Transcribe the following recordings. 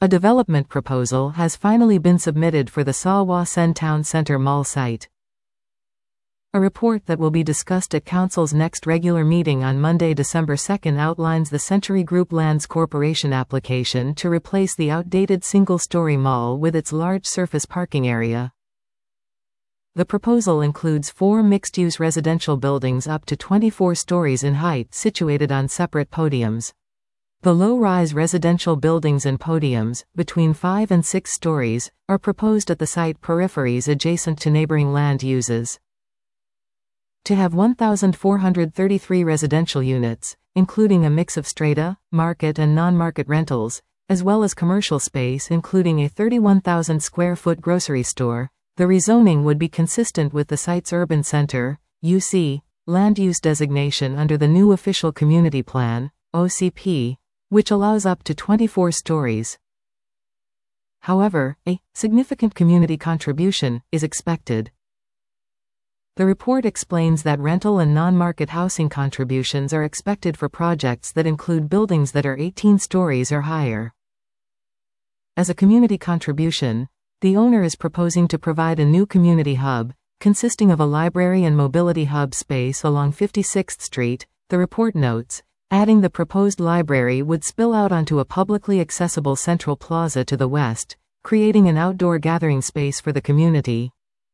A development proposal has finally been submitted for the Sa Wa Sen Town Center Mall site. A report that will be discussed at Council's next regular meeting on Monday, December 2 outlines the Century Group Lands Corporation application to replace the outdated single-story mall with its large surface parking area. The proposal includes 4 mixed-use residential buildings up to 24 stories in height situated on separate podiums. The low-rise residential buildings and podiums, between 5 and 6 stories, are proposed at the site peripheries adjacent to neighboring land uses. To have 1,433 residential units, including a mix of strata, market and non-market rentals, as well as commercial space including a 31,000 square foot grocery store, the rezoning would be consistent with the site's urban center, UC, land use designation under the new Official Community Plan, OCP, which allows up to 24 stories. However, a significant community contribution is expected. The report explains that rental and non-market housing contributions are expected for projects that include buildings that are 18 stories or higher. As a community contribution, the owner is proposing to provide a new community hub, consisting of a library and mobility hub space along 56th Street, the report notes, adding the proposed library would spill out onto a publicly accessible central plaza to the west, creating an outdoor gathering space for the community.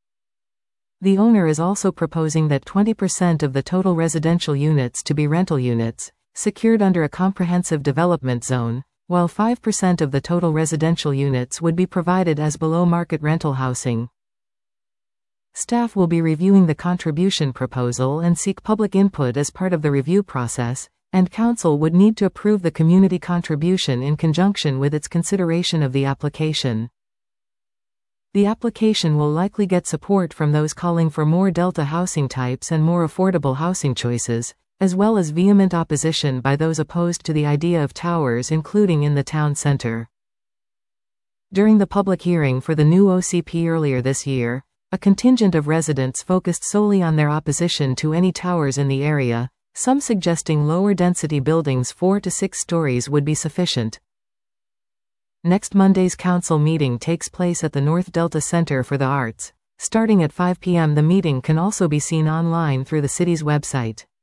The owner is also proposing that 20% of the total residential units to be rental units, secured under a comprehensive development zone, while 5% of the total residential units would be provided as below-market rental housing. Staff will be reviewing the contribution proposal and seek public input as part of the review process, and Council would need to approve the community contribution in conjunction with its consideration of the application. The application will likely get support from those calling for more Delta housing types and more affordable housing choices, as well as vehement opposition by those opposed to the idea of towers including in the town center. During the public hearing for the new OCP earlier this year, a contingent of residents focused solely on their opposition to any towers in the area, some suggesting lower density buildings 4 to 6 stories would be sufficient. Next Monday's council meeting takes place at the North Delta Center for the Arts. Starting at 5 p.m. The meeting can also be seen online through the city's website.